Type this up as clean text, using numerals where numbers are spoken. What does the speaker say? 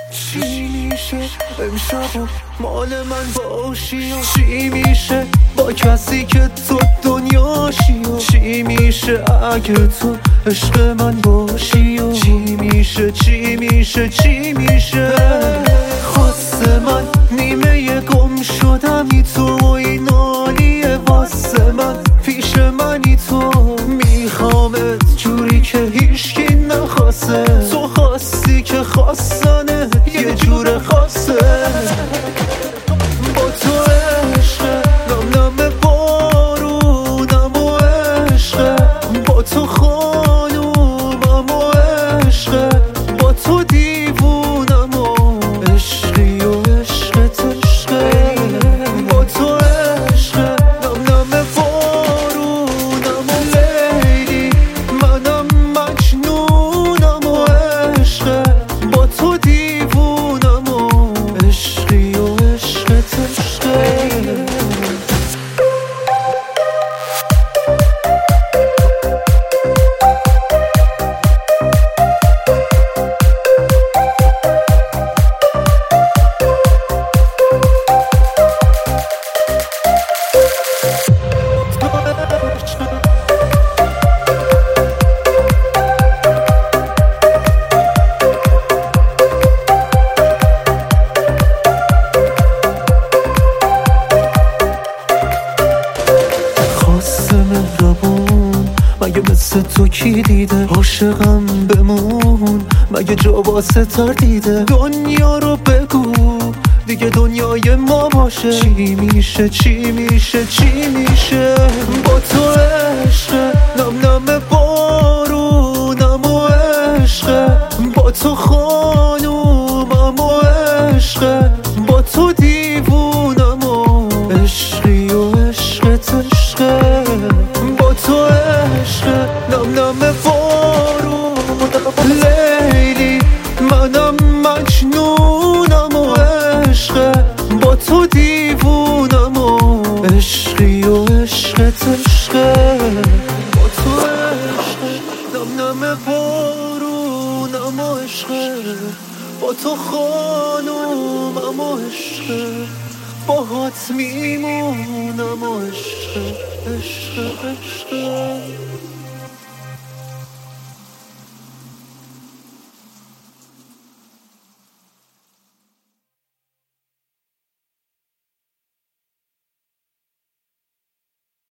چی میشه امشب مال من باشی و چی میشه با کسی که تو دنیاشی و چی میشه اگه تو عشق من باشی و چی میشه چی میشه چی میشه خواست من نیمه گم شدمی تو و این عالیه واسه من پیش منی تو میخوامت جوری که هیچکی نخواسته تو خواستی که خواستنه یه جور خاصه با تو عشقه نم نم بارونم و عشقه با تو خانومم و عشقه با تو دیوونم و عشقی و عشقت عشقه با تو عشقه نم نم بارونم و لیلی منم مجنونم و عشقه با تو دیوونم و عشقی و عشقت عشقه مگه مثل تو کی دیده عاشقم بمون مگه جا واسه تر دیده دنیا رو بگو دیگه دنیای ما باشه چی میشه چی میشه چی میشه با تو عشقه نم نم بارونم و عشقه با تو خانومم و عشقه با تو دیوونم و عشقی و عشقت عشقه با تو عشقه نم نم بارونم لیلی منم مجنونم و عشقه با تو دیوونم و عشقی و عشقت عشقه با تو عشقه نم نم بارونم و عشقه با تو خانومم و عشقه باهات میمونم و عشقه عشقه عشقه